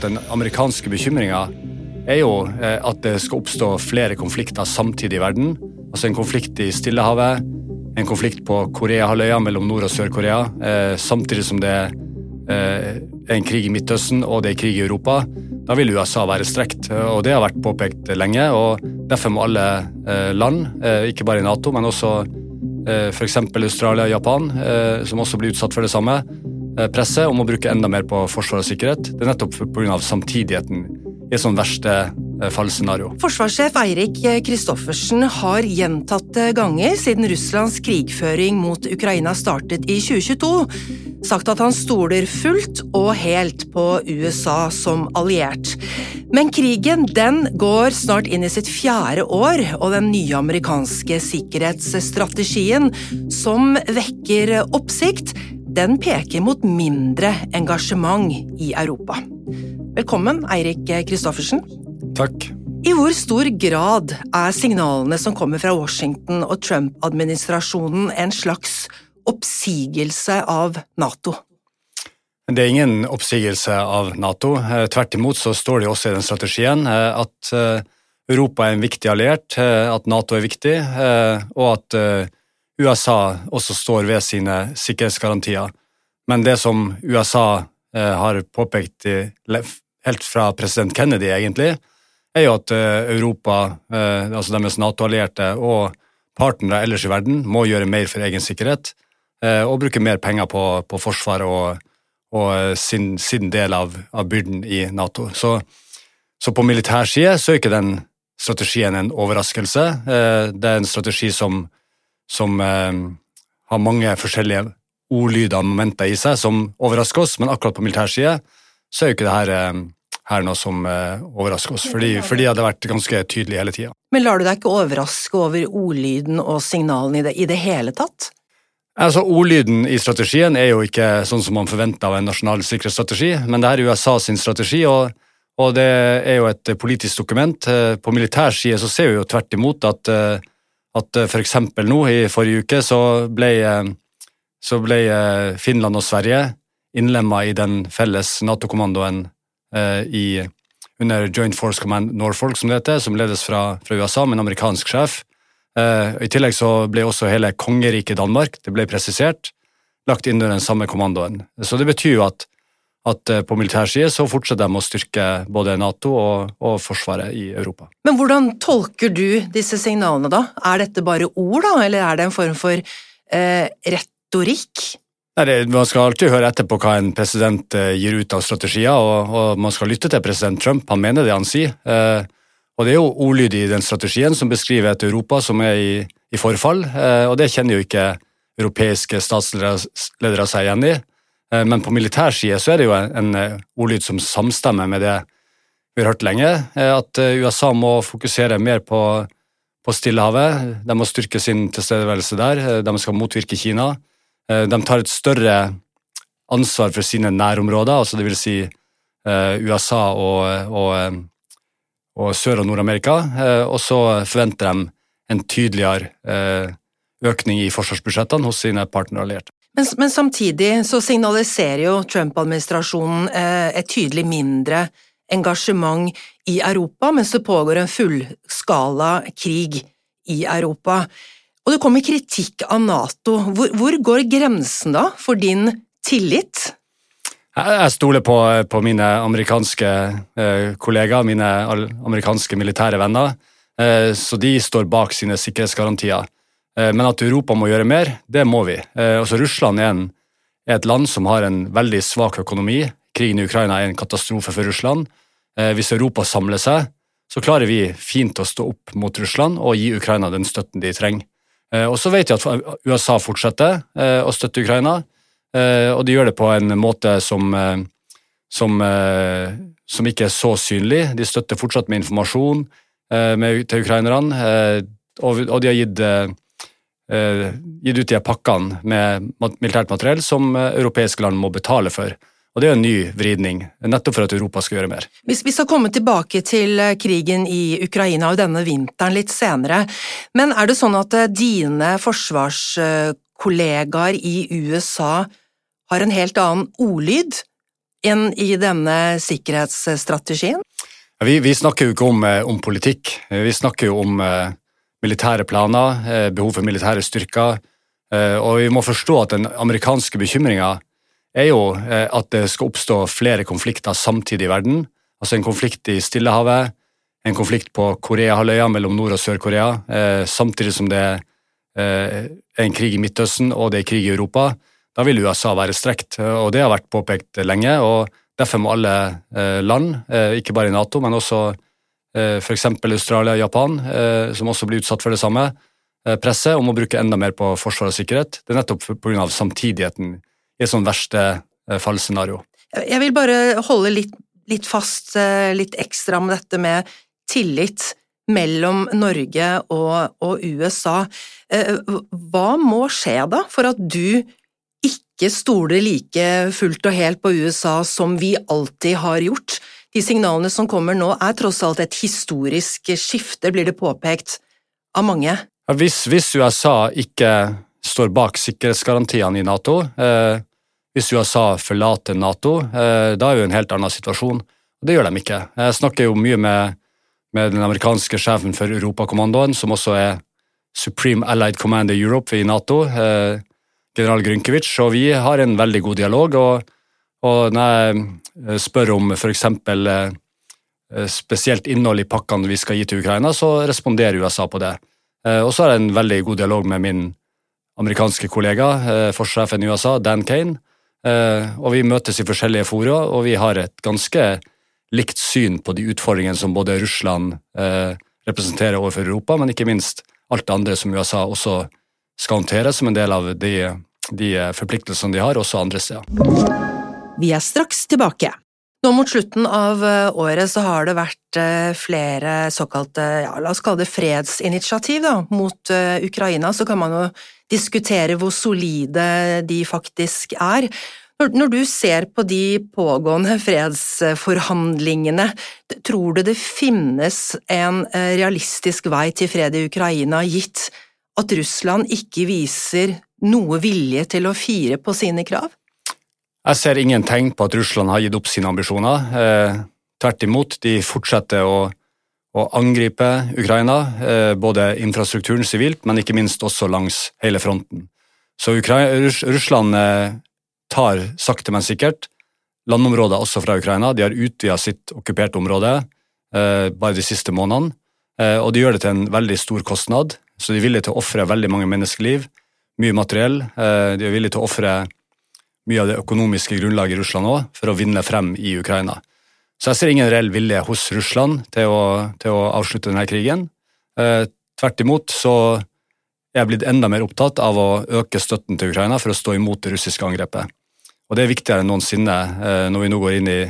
at den amerikanske bekymringen jo at det skal oppstå flere konflikter samtidig i verden. Altså en konflikt i Stillehavet, en konflikt på Korea-halvøya mellom Nord- og Sør-Korea, samtidig som det en krig i Midtøsten og det krig i Europa. Da vil USA være strekt, og det har vært påpekt lenge, og derfor må alle land, ikke bare i NATO, men også for eksempel Australia og Japan, som også blir utsatt for det samme, presse om å bruke enda mer på forsvar og sikkerhet. Det nettopp på grunn av samtidigheten i et sånn verste fallscenario. Forsvarssjef Eirik Kristoffersen har gjentatte ganger siden Russlands krigføring mot Ukraina startet i 2022 sagt at han stoler fullt og helt på USA som alliert. Men krigen, den går snart inn i sitt 4. år, og den nye amerikanske sikkerhetsstrategien som vekker oppsikt, den peker mot mindre engasjement i Europa. Velkommen, Eirik Kristoffersen. Takk. I hvor stor grad signalene som kommer fra Washington og Trump-administrasjonen en slags oppsigelse av NATO? Det ingen oppsigelse av NATO. Tvert imot så står det også i den strategien at Europa en viktig alliert, at NATO viktig, og at USA også står ved sine sikkerhetsgarantier. Men det som USA har påpekt helt fra president Kennedy egentlig, jo at Europa, altså deres NATO-allierte og partnere ellers i verden, må gjøre mer for egen sikkerhet og bruke mer penger på forsvar og sin del av byrden i NATO. Så på militær side så ikke den strategien en overraskelse. Det en strategi som har mange forskjellige ordlyder og momenter i seg som overrasker oss, men akkurat på militær side så jo ikke det her noe som overrasker oss, fordi det hadde vært ganske tydelig hele tiden. Men lar du deg ikke overraske over ordlyden og signalene i det hele tatt? Altså, ordlyden i strategien jo ikke sånn som man forventer av en nasjonal sikkerhetsstrategi, men det her USA sin strategi, og det jo et politisk dokument. På militær side så ser vi jo tvert imot at for eksempel nå i forrige uke så ble Finland og Sverige innlemmet i den felles NATO-kommandoen under Joint Force Command Norfolk, som det heter, som ledes fra USA med en amerikansk sjef. I tillegg så ble også hele kongeriket Danmark, det ble presisert, lagt inn under den samme kommandoen. Så det betyr jo at på militær side så fortsetter de å styrke både NATO og forsvaret i Europa. Men hvordan tolker du disse signalene da? Dette bare ord da, eller det en form for retorikk? Man skal alltid høre etter på hva en president gir ut av strategier, og man skal lytte til president Trump, han mener det han sier. Og det jo ordlyd i den strategien som beskriver et Europa som i forfall, og det kjenner jo ikke europeiske statsledere seg igjen i. Men på militær side så det jo en ordlyd som samstemmer med det vi har hørt lenge, at USA må fokusere mer på Stillehavet, de må styrke sin tilstedeværelse der, de skal motvirke Kina, de tar et større ansvar for sine nærområder, altså det vil si USA og Sør- og Nord-Amerika, og så forventer de en tydeligere økning i forsvarsbudsjettene hos sine partnerallierte. Men samtidig så signaliserer jo Trump-administrasjonen et tydelig mindre engasjement i Europa, mens det pågår en fullskala krig i Europa. Og det kommer kritikk av NATO. Hvor går grensen da for din tillit? Jeg stoler på mine amerikanske kollegaer, mine amerikanske militære venner, så de står bak sine sikkerhetsgarantier. Men at Europa må gjøre mer, det må vi. Også Russland et land som har en veldig svak økonomi. Krigen i Ukraina en katastrofe for Russland. Hvis Europa samler seg, så klarer vi fint å stå opp mot Russland og gi Ukraina den støtten de trenger. Og så vet jeg at USA fortsetter å støtte Ukraina, og de gjør det på en måte som ikke så synlig. De støtter fortsatt med informasjon til ukrainerne, og de har gitt ut de pakkene med militært materiell som europeiske land må betale for. Og det en ny vridning, nettopp for at Europa skal gjøre mer. Vi skal komme tilbake til krigen i Ukraina og denne vinteren litt senere, men det sånn at dine forsvarskollegaer i USA har en helt annen ordlyd inn i denne sikkerhetsstrategien? Vi snakker jo ikke om politikk, vi snakker jo om militære planer, behov for militære styrker, og vi må forstå at den amerikanske bekymringen jo at det skal oppstå flere konflikter samtidig i verden, altså en konflikt i Stillehavet, en konflikt på Korea-halvøya mellom Nord- og Sør-Korea, samtidig som det en krig i Midtøsten og det krig i Europa. Da vil USA være strekt, og det har vært påpekt lenge, og derfor må alle land, ikke bare i NATO, men også for eksempel Australia og Japan, som også blir utsatt for det samme, presset om å bruke enda mer på forsvar og sikkerhet. Det nettopp på grunn av samtidigheten i et sånn verste fallscenario. Jeg vil bare holde litt fast, litt ekstra med dette med tillit mellom Norge og USA. Hva må skje da for at du ikke stoler like fullt og helt på USA som vi alltid har gjort? De signalene som kommer nå tross alt et historisk skifte, blir det påpekt av mange. Ja, hvis USA ikke står bak sikkerhetsgarantiene i NATO, hvis USA forlater NATO, da jo en helt annen situasjon. Det gjør de ikke. Jeg snakker jo mye med den amerikanske sjefen for Europakommandoen, som også Supreme Allied Commander Europe i NATO, general Grynkiewicz, og vi har en veldig god dialog, og når jeg spør om for eksempel spesielt innhold i pakkene vi skal gi til Ukraina, så responderer USA på det. Og så har jeg en veldig god dialog med min amerikanske kollega, forsvarssjefen i USA, Dan Kane, og vi møtes i forskjellige fora, og vi har et ganske likt syn på de utfordringene som både Russland representerer overfor Europa, men ikke minst alt det andre som USA også skal håndtere som en del av de forpliktelsene de har, også andre steder. Vi straks tilbake. Nå mot slutten av året så har det vært flere såkalte, la oss kalle det fredsinitiativ mot Ukraina, så kan man jo diskutere hvor solide de faktisk Når du ser på de pågående fredsforhandlingene, tror du det finnes en realistisk vei til fred i Ukraina, gitt at Russland ikke viser noe vilje til å fire på sine krav? Jeg ser ingen tegn på at Russland har gitt opp sine ambisjoner. Tvert imot, de fortsetter å angripe Ukraina, både infrastrukturen sivilt, men ikke minst også langs hele fronten. Så Russland tar sakte, men sikkert landområder også fra Ukraina. De har utvidet sitt okkuperte område bare de siste månedene, og de gjør det til en veldig stor kostnad, så de er villige til å offre veldig mange menneskeliv, mye materiell, de er villige til å offre mye av det økonomiske grunnlaget i Russland også, for å vinne frem i Ukraina. Så jeg ser ingen reell vilje hos Russland til å avslutte denne krigen. Tvert imot så jeg blitt enda mer opptatt av å øke støtten til Ukraina for å stå imot det russiske angrepet. Og det viktigere enn noensinne når vi nå går inn i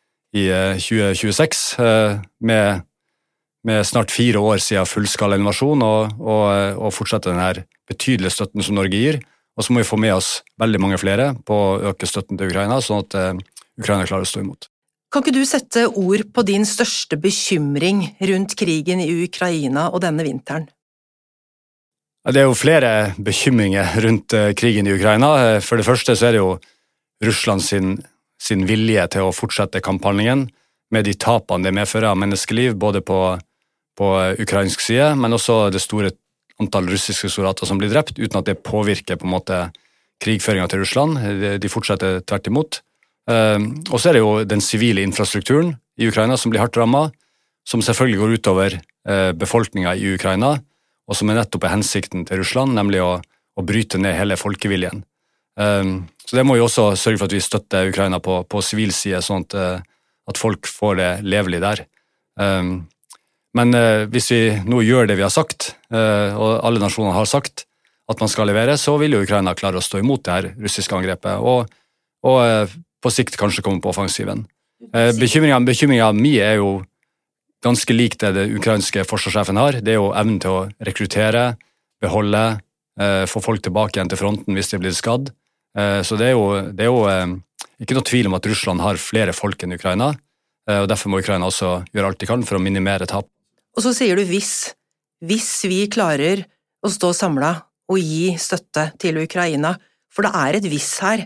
2026 med snart 4 år siden fullskala invasjon og fortsette denne betydelige støtten som Norge gir. Og så må vi få med oss veldig mange flere på å øke støtten til Ukraina, sånn at Ukraina klarer å stå imot. Kan ikke du sette ord på din største bekymring rundt krigen i Ukraina og denne vinteren? Det jo flere bekymringer rundt krigen i Ukraina. For det første så det jo Russland sin vilje til å fortsette kamphandlingen med de tapene det medfører av menneskeliv, både på ukrainsk side, men også det store antall russiske soldater som blir drept, uten at det påvirker på en måte krigføringen til Russland. De fortsetter tvert imot. Og så det jo den sivile infrastrukturen i Ukraina som blir hardt rammet, som selvfølgelig går utover befolkningen i Ukraina, og som nettopp hensikten til Russland, nemlig å bryte ned hele folkeviljen. Så det må jo også sørge for at vi støtter Ukraina på sivil side, sånn at folk får det levelig der. Men hvis vi nå gjør det vi har sagt, og alle nasjoner har sagt at man skal levere, så vil jo Ukraina klare å stå imot det her russiske angrepet, og på sikt kanskje komme på offensiven. Bekymringen min jo ganske lik det ukrainske forsvarssjefen har. Det jo evnen til å rekruttere, beholde, få folk tilbake igjen til fronten hvis de blir skadd. Så det er jo ikke noe tvil om at Russland har flere folk enn Ukraina, og derfor må Ukraina også gjøre alt de kan for å minimere tap. Og så sier du hvis vi klarer å stå samlet og gi støtte til Ukraina, for det et hvis her.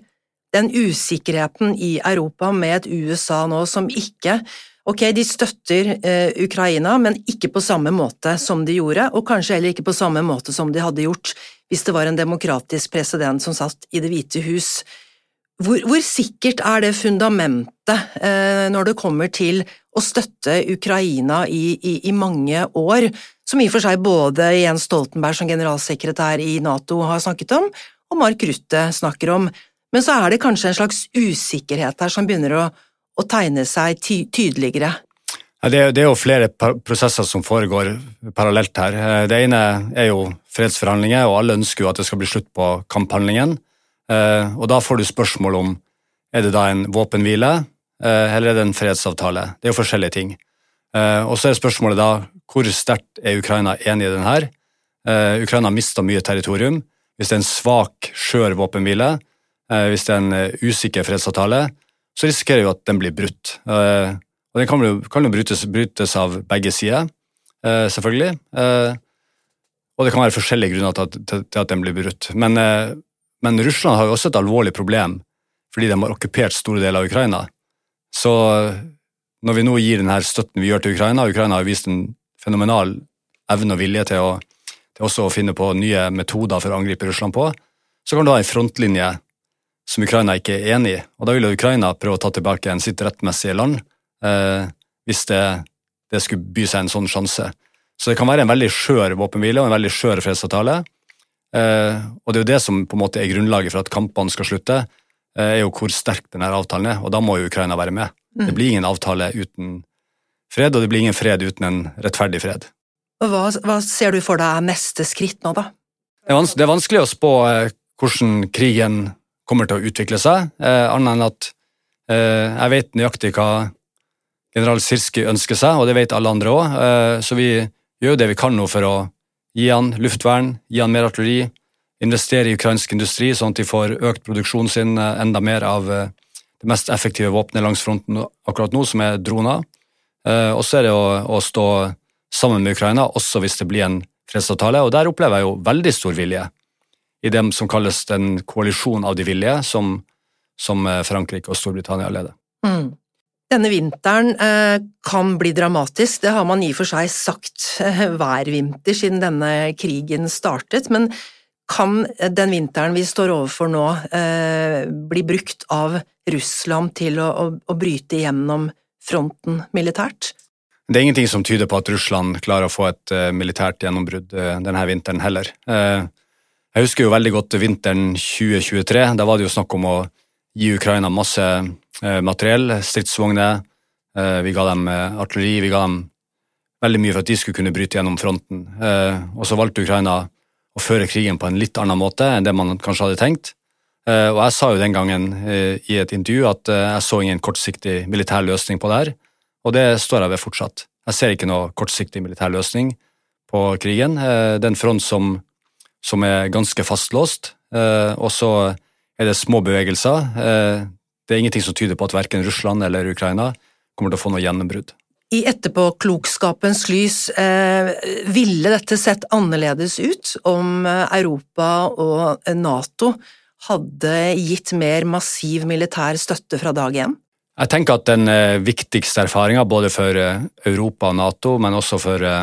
den usikkerheten i Europa med et USA nå som ikke, de støtter Ukraina, men ikke på samme måte som de gjorde, og kanskje heller ikke på samme måte som de hadde gjort hvis det var en demokratisk president som satt i Det hvite hus. Hvor sikkert det fundamentet når det kommer til å støtte Ukraina i mange år, som i og for seg både Jens Stoltenberg som generalsekretær i NATO har snakket om, og Mark Rutte snakker om, men så det kanskje en slags usikkerhet her som begynner å tegne seg tydeligere. Ja, det jo flere prosesser som foregår parallelt her. Det ene jo fredsforhandlinger, og alle ønsker jo at det skal bli slutt på kamphandlingen. Og da får du spørsmål om, det da en våpenhvile, eller det en fredsavtale? Det jo forskjellige ting. Og så spørsmålet da, hvor sterkt Ukraina enig i den her? Ukraina har mistet mye territorium. Hvis det en svak, skjør våpenhvile, hvis det en usikker fredsavtale, så risikerer jo at den blir brutt. Og den kan jo brytes av begge sider, selvfølgelig. Og det kan være forskjellige grunner til at den blir brutt. Men Russland har jo også et alvorlig problem, fordi de har okkupert store deler av Ukraina. Så når vi nå gir denne støtten vi gjør til Ukraina har vist en fenomenal evne og vilje til også å finne på nye metoder for å angripe Russland på, så kan du ha en frontlinje som Ukraina ikke enig i, og da vil Ukraina prøve å ta tilbake sitt rettmessige land, hvis det skulle by seg en sånn sjanse. Så det kan være en veldig skjør våpenhvile og en veldig skjør fredsavtale, og det jo det som på en måte grunnlaget for at kampene skal slutte, jo hvor sterk denne avtalen og da må jo Ukraina være med. Det blir ingen avtale uten fred, og det blir ingen fred uten en rettferdig fred. Og hva ser du for deg neste skritt nå da? Det vanskelig å spå hvordan krigen kommer til å utvikle seg, annet enn at jeg vet nøyaktig hva general Sirski ønsker seg, og det vet alle andre også, så vi gjør det vi kan nå for å gi han luftvern, gi han mer artilleri, investere i ukrainsk industri, sånn at de får økt produksjonen sin enda mer av det mest effektive våpenet langs fronten akkurat nå, som droner. Og så det å stå sammen med Ukraina, også hvis det blir en fredsavtale, og der opplever jeg jo veldig stor vilje i det som kalles den koalisjon av de vilje, som Frankrike og Storbritannia leder. Denne vinteren kan bli dramatisk, det har man i og for seg sagt hver vinter siden denne krigen startet, men kan den vinteren vi står overfor nå bli brukt av Russland til å bryte gjennom fronten militært? Det ingenting som tyder på at Russland klarer å få et militært gjennombrudd denne vinteren heller. Jeg husker jo veldig godt vinteren 2023, da var det jo snakk om å gi Ukraina masse materiell, stridsvogner, vi ga dem artilleri, vi ga dem veldig mye for at de skulle kunne bryte gjennom fronten. Og så valgte Ukraina å føre krigen på en litt annen måte enn det man kanskje hadde tenkt. Og jeg sa jo den gangen i et intervju at jeg så ingen kortsiktig militær løsning på det her, og det står jeg ved fortsatt. Jeg ser ikke noe kortsiktig militær løsning på krigen. Det en front som ganske fastlåst, og så det små bevegelser. Det ingenting som tyder på at hverken Russland eller Ukraina kommer til å få noe gjennombrudd. I etterpåklokskapens lys, ville dette sett annerledes ut om Europa og NATO hadde gitt mer massiv militær støtte fra dag 1? Jeg tenker at den viktigste erfaringen, både for Europa og NATO, men også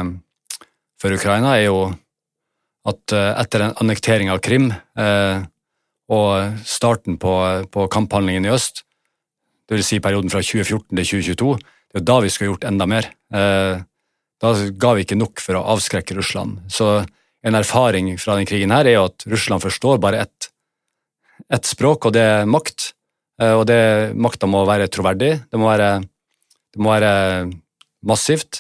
for Ukraina, jo at etter en annektering av Krim og starten på kamphandlingen i øst, det vil si perioden fra 2014 til 2022, det da vi skulle gjort enda mer. Da ga vi ikke nok for å avskrekke Russland. Så en erfaring fra den krigen her jo at Russland forstår bare ett språk, og det makt. Og makta må være troverdig, det må være massivt,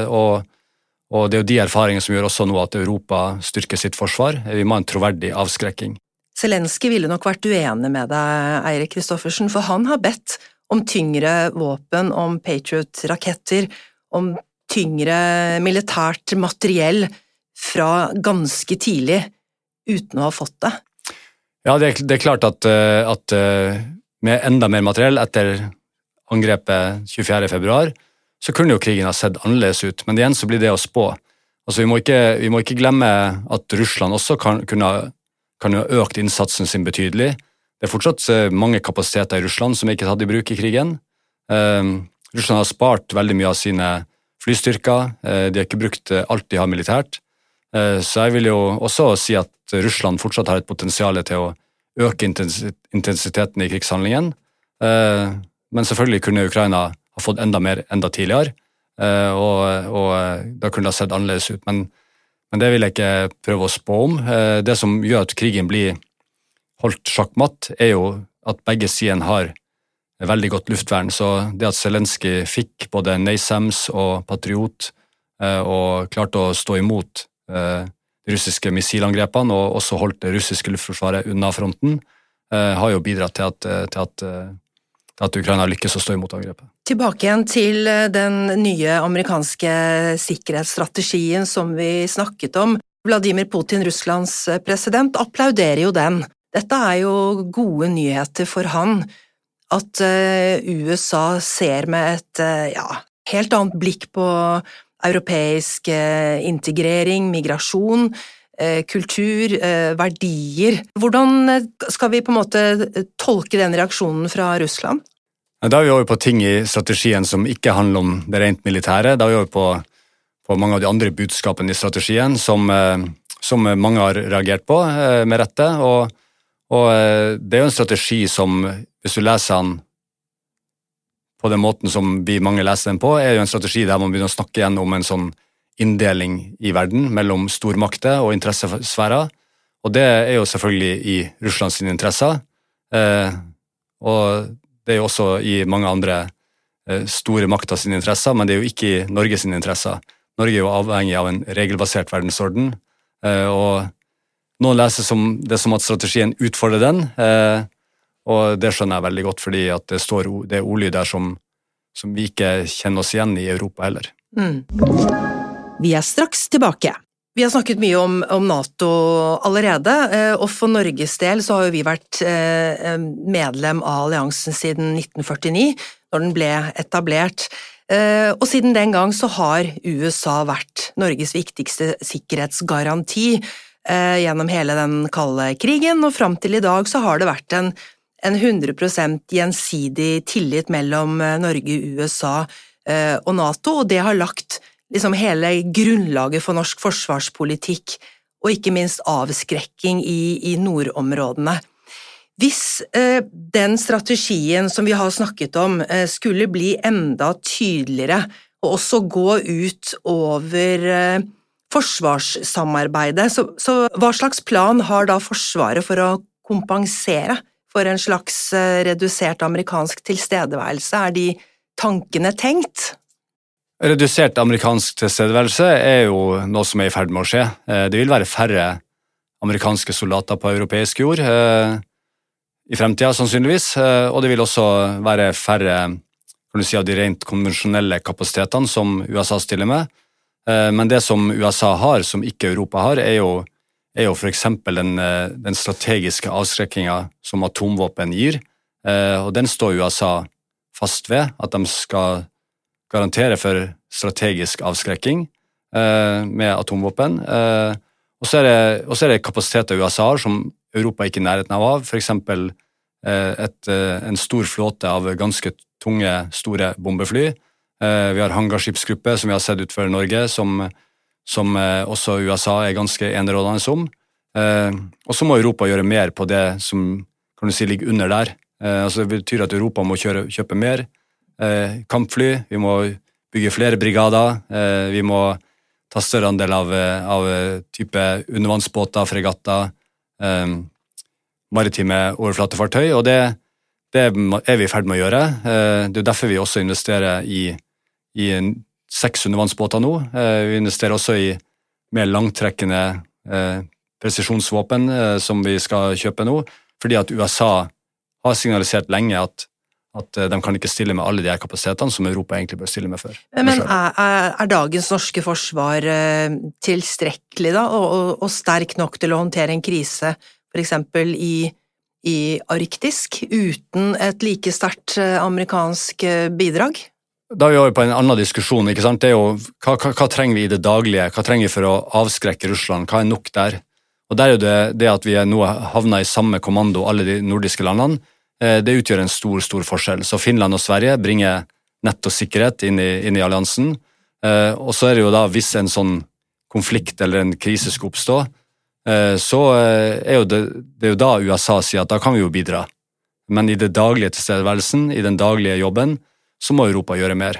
og det jo de erfaringene som gjør også nå at Europa styrker sitt forsvar. Vi må ha en troverdig avskrekking. Zelenskyj ville nok vært uenig med deg, Eirik Kristoffersen, for han har bedt om tyngre våpen, om Patriot-raketter, om tyngre militært materiell fra ganske tidlig, uten å ha fått det. Ja, det klart at med enda mer materiell etter angrepet 24. februar, så kunne jo krigen ha sett annerledes ut, men igjen så blir det å spå. Altså, vi må ikke glemme at Russland også kan ha økt innsatsen sin betydelig, det fortsatt mange kapasiteter i Russland som ikke er tatt i bruk i krigen. Russland har spart veldig mye av sine flystyrker, de har ikke brukt alt de har militært. Så jeg vil jo også si at Russland fortsatt har et potensial til å øke intensiteten i krigshandlingen, men selvfølgelig kunne Ukraina ha fått enda mer enda tidligere, og da kunne det ha sett annerledes ut, men det vil jeg ikke prøve å spå om. Det som gjør at krigen blir holdt sjakkmatt, er jo at begge sidene har veldig godt luftvern, så det at Zelenskyj fikk både NASAMS og Patriot og klarte å stå imot de russiske missilangrepene og også holdt det russiske luftforsvaret unna fronten, har jo bidratt til at Ukraina lykkes å stå imot angrepet. Tilbake igjen til den nye amerikanske sikkerhetsstrategien som vi snakket om. Vladimir Putin, Russlands president, applauderer jo den. Dette er jo gode nyheter for han, at USA ser med et helt annet blikk på europeisk integrering, migrasjon, kultur, verdier. Hvordan skal vi på en måte tolke den reaksjonen fra Russland? Da er vi over på ting i strategien som ikke handler om det rent militære. Da er vi over på mange av de andre budskapene i strategien som mange har reagert på med rette, og det er jo en strategi som, hvis du leser den på den måten som vi mange leser den på, er jo en strategi der man begynner å snakke igjen om en sånn inndeling i verden mellom stormakter og interessesfærer, og det er jo selvfølgelig i Russlands interesser, og det er jo også i mange andre store makter sine interesser, men det er jo ikke i Norges interesser. Norge er jo avhengig av en regelbasert verdensorden, og noen leser det som at strategien utfordrer den, og det skjønner jeg veldig godt, fordi at det er ordlyd der som vi ikke kjenner oss igjen i Europa heller. Vi er straks tilbake. Vi har snakket mye om NATO allerede, og for Norges del så har jo vi vært medlem av alliansen siden 1949, når den ble etablert. Og siden den gang så har USA vært Norges viktigste sikkerhetsgaranti gjennom hele den kalde krigen, og frem til i dag så har det vært en 100% gjensidig tillit mellom Norge, USA og NATO, og det har lagt liksom hele grunnlaget for norsk forsvarspolitikk, og ikke minst avskrekking i nordområdene. Hvis den strategien som vi har snakket om skulle bli enda tydeligere, og også gå ut over forsvarssamarbeidet, så hva slags plan har da Forsvaret for å kompensere for en slags redusert amerikansk tilstedeværelse? Er de tankene tenkt? Redusert amerikansk tilstedeværelse er jo noe som er i ferd med å skje. Det vil være færre amerikanske soldater på europeisk jord i fremtiden sannsynligvis, og det vil også være færre, kan du si, av de rent konvensjonelle kapasitetene som USA stiller med. Men det som USA har, som ikke Europa har, er jo for eksempel den strategiske avskrekkingen som atomvåpen gir, og den står USA fast ved, at de skal garantere for strategisk avskrekking med atomvåpen. Og så er det kapasiteter USA har som Europa ikke er i nærheten av, for eksempel en stor flåte av ganske tunge, store bombefly. Vi har hangarskipsgruppe som vi har sett utenfor Norge, som også USA er ganske enerådende om. Og så må Europa gjøre mer på det som, kan du si, ligger under der. Altså det betyr at Europa må kjøpe mer kampfly, vi må bygge flere brigader, vi må ta større andel av type undervannsbåter, fregatter, maritime overflatefartøy, og det er vi i ferd med å gjøre. Det er derfor vi også investerer i 6 undervannsbåter nå. Vi investerer også i mer langtrekkende presisjonsvåpen som vi skal kjøpe nå, fordi at USA har signalisert lenge at de kan ikke stille med alle de her kapasitetene som Europa egentlig bør stille med før. Men er dagens norske forsvar tilstrekkelig da, og sterk nok til å håndtere en krise, for eksempel i Arktisk, uten et like sterkt amerikansk bidrag? Da er vi over på en annen diskusjon, ikke sant? Det er jo, hva trenger vi i det daglige? Hva trenger vi for å avskrekke Russland? Hva er nok der? Og der er det at vi nå havnet i samme kommando, alle de nordiske landene, det utgjør en stor forskjell. Så Finland og Sverige bringer nett og sikkerhet inn i alliansen, og så er det jo da, hvis en sånn konflikt eller en krise skal oppstå, så er jo det er jo da USA sier at da kan vi jo bidra. Men i det daglige tilstedeværelsen, i den daglige jobben, så må Europa gjøre mer.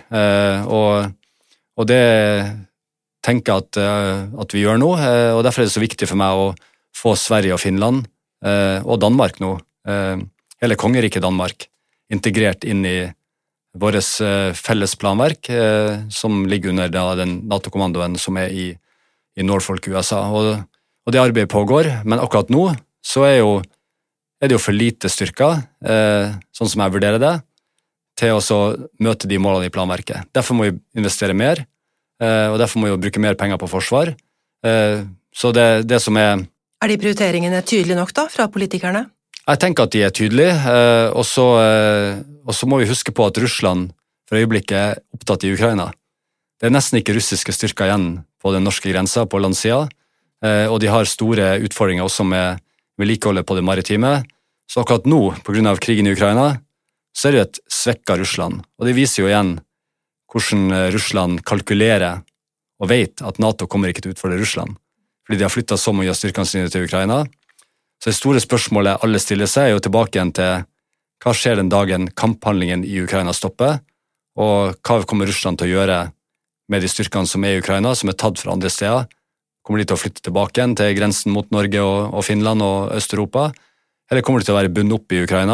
Og det tenker jeg at vi gjør nå, og derfor er det så viktig for meg å få Sverige og Finland og Danmark nå, hele kongeriket Danmark, integrert inn i våres felles planverk, som ligger under den NATO-kommandoen som er i Norfolk, USA. Og det arbeidet pågår, men akkurat nå så er det jo for lite styrker, sånn som jeg vurderer det, til å så møte de målene i planverket. Derfor må vi investere mer, og derfor må vi bruke mer penger på forsvar. Så det som er... Er de prioriteringene tydelige nok da, fra politikerne? Jeg tenker at de er tydelige, og så må vi huske på at Russland for øyeblikket er opptatt i Ukraina. Det er nesten ikke russiske styrker igjen på den norske grensa, på landsida, og de har store utfordringer også med vedlikeholdet på det maritime. Så akkurat nå, på grunn av krigen i Ukraina, så er det et svekket Russland. Og det viser jo igjen hvordan Russland kalkulerer og vet at NATO kommer ikke til å utfordre Russland, fordi de har flyttet så mye av styrkene sine til Ukraina. Så det store spørsmålet alle stiller seg er jo tilbake igjen til hva skjer den dagen kamphandlingen i Ukraina stopper, og hva kommer Russland til å gjøre med de styrkene som er i Ukraina, som er tatt fra andre steder? Kommer de til å flytte tilbake igjen til grensen mot Norge og Finland og Øst-Europa? Eller kommer de til å være bundet opp i Ukraina?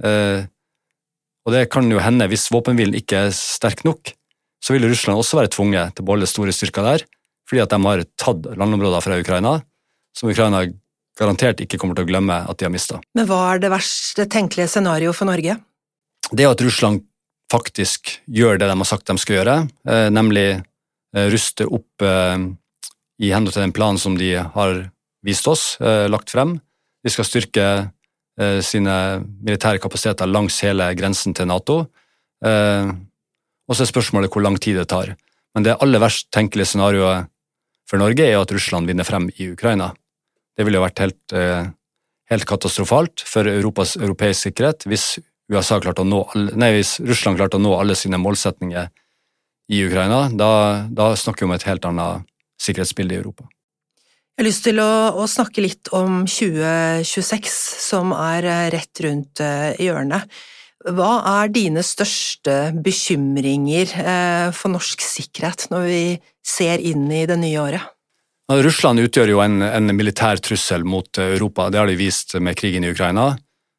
Og det kan jo hende, hvis våpenhvilen ikke er sterk nok, så vil Russland også være tvunget til å beholde store styrker der, fordi at de har tatt landområder fra Ukraina, som Ukraina garantert ikke kommer til å glemme at de har mistet. Men hva er det verste tenkelige scenario for Norge? Det er at Russland faktisk gjør det de har sagt de skal gjøre, nemlig ruste opp i henhold til den planen som de har vist oss, lagt frem. De skal styrke sine militære kapasiteter langs hele grensen til NATO, og så er spørsmålet hvor lang tid det tar. Men det aller verst tenkelige scenarioet for Norge er at Russland vinner frem i Ukraina. Det ville jo vært helt katastrofalt for europeisk sikkerhet hvis hvis Russland klarte å nå alle sine målsetninger i Ukraina. Da snakker vi om et helt annet sikkerhetsbilde i Europa. Jeg har lyst til å snakke litt om 2026, som er rett rundt hjørnet. Hva er dine største bekymringer for norsk sikkerhet når vi ser inn i det nye året? Russland utgjør jo en militær trussel mot Europa. Det har de vist med krigen i Ukraina.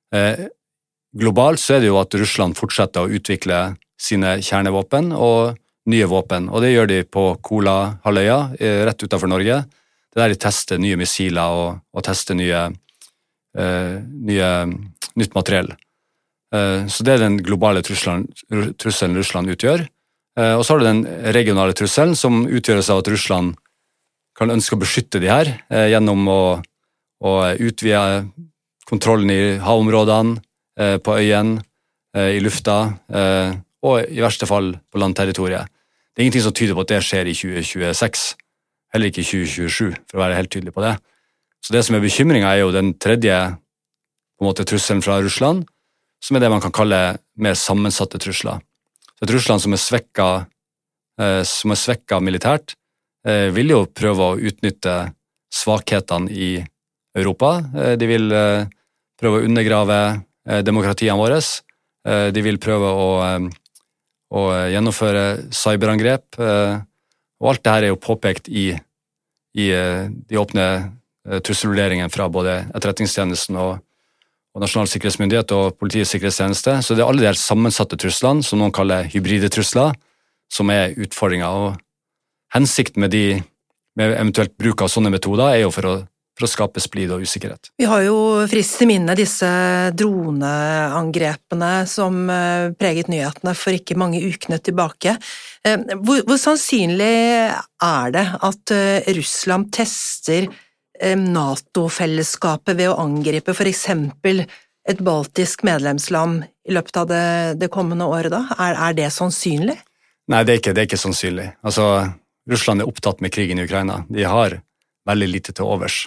Globalt så er det jo at Russland fortsetter å utvikle sine kjernevåpen og nye våpen, og det gjør de på Kola-halvøya, rett utenfor Norge. Det der de tester nye missiler og tester nytt materiell. Så det er den globale trusselen Russland utgjør. Og så har du den regionale trusselen som utgjøres av at Russland kan ønske å beskytte de her gjennom å utvide kontrollen i havområdene, på øyene, i lufta, og i verste fall på landterritoriet. Det er ingenting som tyder på at det skjer i 2026, heller ikke i 2027, for å være helt tydelig på det. Så det som er bekymringen er jo den tredje på en måte, trusselen fra Russland, som er det man kan kalle mer sammensatte trusler. Så et Russland som er svekket militært, vil jo prøve å utnytte svakhetene i Europa. De vil prøve å undergrave demokratiene våre. De vil prøve å gjennomføre cyberangrep. Og alt dette er jo påpekt i de åpne trusselvurderingene fra både Etterretningstjenesten og Nasjonal sikkerhetsmyndighet og Politiets sikkerhetstjeneste. Så det er alle de her sammensatte truslene, som noen kaller hybride trusler, som er utfordringer. Og hensikten med eventuelt bruk av sånne metoder er jo for å skape splid og usikkerhet. Vi har jo frist i minne disse droneangrepene som preget nyhetene for ikke mange ukene tilbake. Hvor sannsynlig er det at Russland tester NATO-fellesskapet ved å angripe for eksempel et baltisk medlemsland i løpet av det kommende året da? Er det sannsynlig? Nei, det er ikke sannsynlig. Altså, Russland er opptatt med krigen i Ukraina. De har veldig lite til overs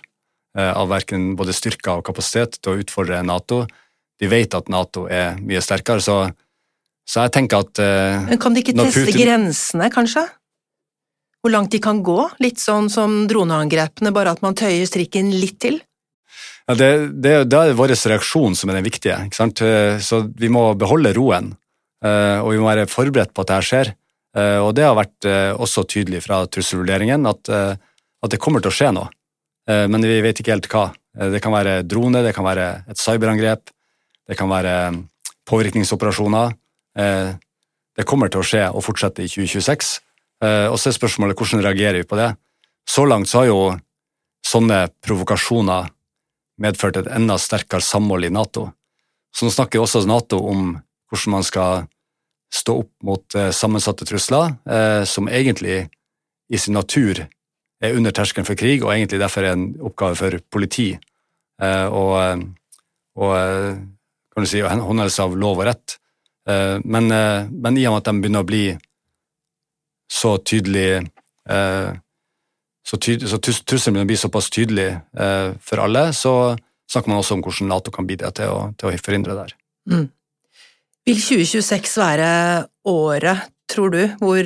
av hverken både styrker og kapasitet til å utfordre NATO. De vet at NATO mye sterkere, så jeg tenker at Men kan de ikke teste grensene, kanskje? Hvor langt de kan gå? Litt sånn som droneangrepene, bare at man tøyer strikken litt til? Ja, det vår reaksjon som den viktige, ikke sant? Så vi må beholde roen, og vi må være forberedt på at dette skjer. Og det har vært også tydelig fra trusselvurderingen at det kommer til å skje noe. Men vi vet ikke helt hva. Det kan være drone, det kan være et cyberangrep, det kan være påvirkningsoperasjoner. Det kommer til å skje og fortsette i 2026. Og så spørsmålet hvordan reagerer vi på det. Så langt så har jo sånne provokasjoner medført et enda sterkere samhold i NATO. Så nå snakker også NATO om hvordan man skal stå opp mot sammensatte trusler, som egentlig i sin natur under terskelen for krig, og egentlig derfor en oppgave for politi, og kan du si, håndhevelse av lov og rett. Men i og med at de begynner å bli så tydelig, så trusselen begynner å bli såpass tydelig for alle, så snakker man også om hvordan NATO kan bidra til å forhindre det der. Vil 2026 være året, tror du, hvor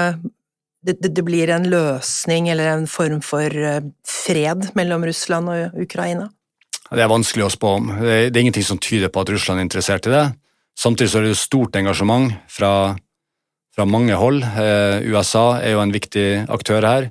det blir en løsning eller en form for fred mellom Russland og Ukraina? Det vanskelig å spå om. Det ingenting som tyder på at Russland interessert i det. Samtidig så det jo stort engasjement fra mange hold. USA jo en viktig aktør her.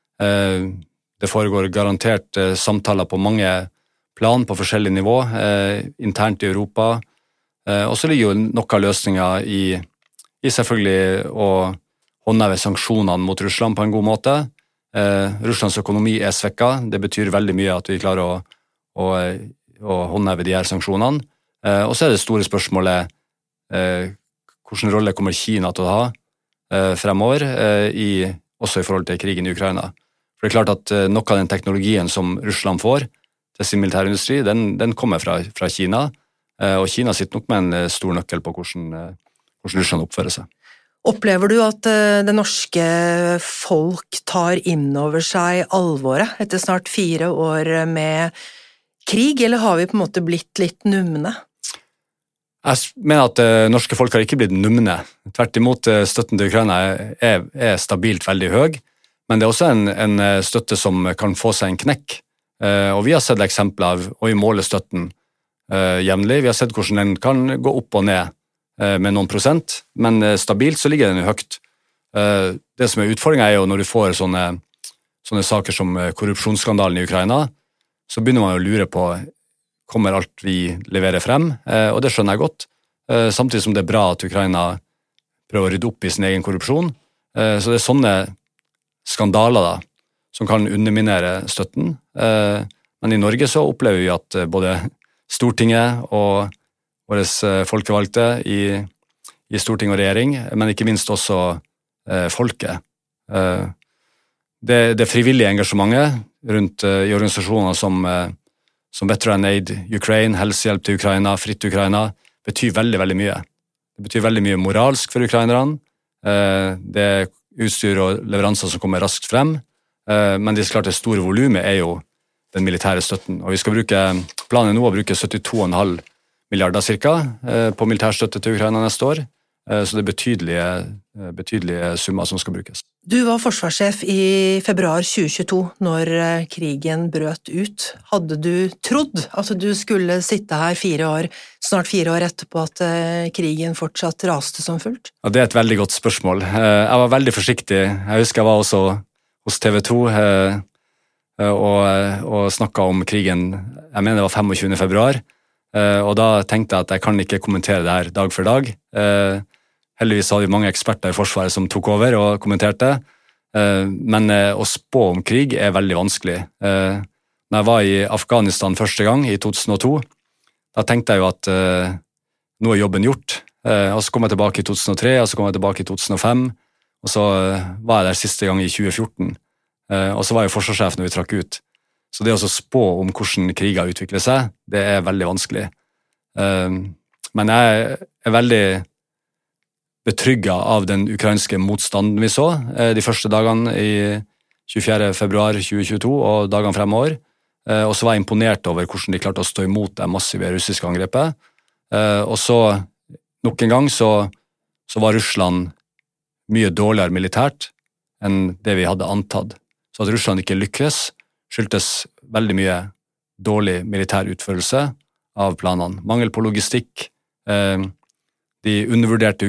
Det foregår garantert samtaler på mange plan på forskjellige nivå, internt i Europa. Og så ligger jo noen løsninger i selvfølgelig å håndheve sanksjonene mot Russland på en god måte. Russlands økonomi svekket. Det betyr veldig mye at vi klarer å håndheve de her sanksjonene. Og så det store spørsmålet, hvilken rolle kommer Kina til å ha fremover, også i forhold til krigen i Ukraina. For det klart at noe av den teknologien som Russland får til sin militærindustri, den kommer fra Kina, og Kina sitter nok med en stor nøkkel på hvordan Russland oppfører seg. Opplever du at det norske folk tar inn over seg alvoret etter snart 4 år med krig, eller har vi på en måte blitt litt numne? Jeg mener at norske folk har ikke blitt numne. Tvert imot, støtten til Ukraina stabilt veldig høy, men det også en støtte som kan få seg en knekk. Og vi har sett eksempler av å måle støtten jevnlig. Vi har sett hvordan den kan gå opp og ned med noen prosent, men stabilt så ligger den jo høyt. Det som utfordringen jo når du får sånne saker som korrupsjonsskandalen i Ukraina, så begynner man å lure på kommer alt vi leverer frem, og det skjønner jeg godt, samtidig som det bra at Ukraina prøver å rydde opp i sin egen korrupsjon. Så det sånne skandaler da, som kan underminere støtten. Men i Norge så opplever vi at både Stortinget og våre folkevalgte i storting og regjering, men ikke minst også folket. Det frivillige engasjementet rundt i organisasjoner som Veteran Aid Ukraine, Helsehjelp til Ukraina, Fritt Ukraina, betyr veldig, veldig mye. Det betyr veldig mye moralsk for ukrainerne. Det utstyr og leveranser som kommer raskt frem, men det klart det store volumet jo den militære støtten. Og vi skal planen nå å bruke 72,5 milliarder cirka på militærstøtte til Ukraina neste år, så det betydelige summer som skal brukes. Du var forsvarssjef i februar 2022 når krigen brøt ut. Hadde du trodd at du skulle sitte her snart 4 år etterpå at krigen fortsatt raste som fullt? Ja, det et veldig godt spørsmål. Jeg var veldig forsiktig. Jeg husker jeg var også hos TV 2 og snakket om krigen, jeg mener det var 25. februar, og da tenkte jeg at jeg kan ikke kommentere det her dag for dag. Heldigvis hadde vi mange eksperter i Forsvaret som tok over og kommenterte, men å spå om krig veldig vanskelig. Når jeg var i Afghanistan første gang i 2002, da tenkte jeg jo at nå jobben gjort, og så kom jeg tilbake i 2003, og så kom jeg tilbake i 2005, og så var jeg der siste gang i 2014, og så var jeg forsvarssjef når vi trakk ut. Så det å spå om hvordan kriger utvikler seg, det veldig vanskelig. Men jeg veldig betrygget av den ukrainske motstanden vi så de første dagene i 24. februar 2022 og dagene fremover. og så var jeg imponert over hvordan de klarte å stå imot det massive russiske angrepet. Og så, nok en gang, så var Russland mye dårligere militært enn det vi hadde antatt. Så at Russland ikke lykkes, skyldtes veldig mye dårlig militær utførelse av planene. Mangel på logistikk, de undervurderte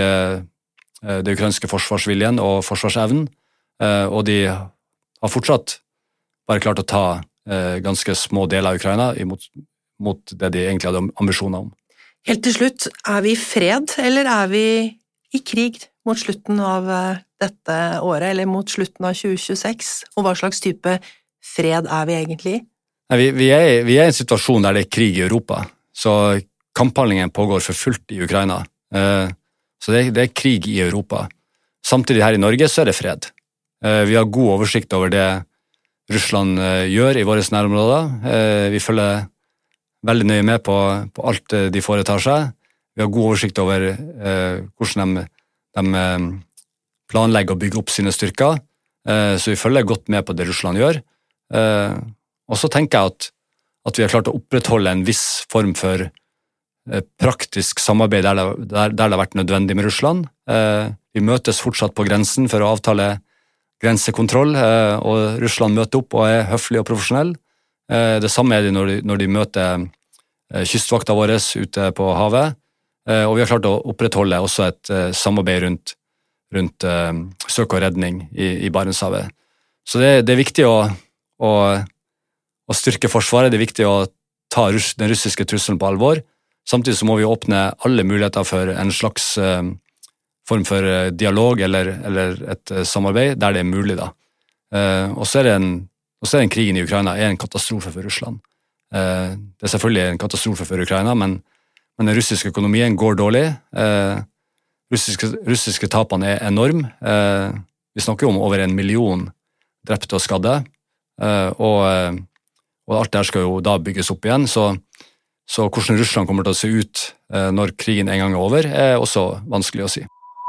det ukrainske forsvarsviljen og forsvarsevnen, og de har fortsatt bare klart å ta ganske små deler av Ukraina mot det de egentlig hadde ambisjoner om. Helt til slutt, vi i fred, eller vi i krig mot slutten av dette året, eller mot slutten av 2026? Og hva slags type fred vi egentlig i? Vi er i en situasjon der det er krig i Europa, så kamphandlingen pågår for fullt i Ukraina. Så det er krig i Europa. Samtidig her i Norge så er det fred. Vi har god oversikt over det Russland gjør i våre nærområder. Vi følger veldig nøye med på alt de foretar seg. Vi har god oversikt over hvordan de planlegger å bygge opp sine styrker, så vi følger godt med på det Russland gjør. Og så tenker jeg at vi har klart å opprettholde en viss form for praktisk samarbeid der det har vært nødvendig med Russland. Vi møtes fortsatt på grensen for å avtale grensekontroll, og Russland møter opp og er høflig og profesjonell. Det samme er det når de møter kystvakta våre ute på havet, og vi har klart å opprettholde også et samarbeid rundt søk og redning i Barentshavet. Så det er viktig å styrke forsvaret, det er viktig å ta den russiske trusselen på alvor. Samtidig så må vi åpne alle muligheter for en slags form for dialog eller et samarbeid der det er mulig da. Og så er den krigen i Ukraina en katastrofe for Russland. Det er selvfølgelig en katastrofe for Ukraina, men den russiske økonomien går dårlig. Russiske tapene er enorm. Vi snakker om over 1 million drepte og skadde, og alt det skal jo da bygges opp igjen, så hvordan Russland kommer til å se ut når krigen en gang er over, er også vanskelig å si.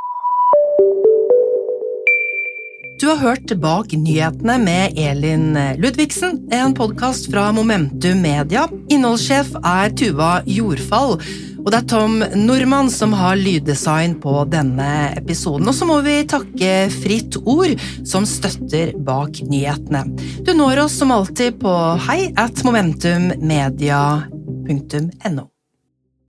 Du har hørt Bak nyhetene med Elin Ludvigsen, en podcast fra Momentum Media. Innholdssjef Tuva Jordfall, og det Tom Normann som har lyddesign på denne episoden. Og så må vi takke Fritt Ord, som støtter Bak nyhetene. Du når oss som alltid på hei@momentummedia.no.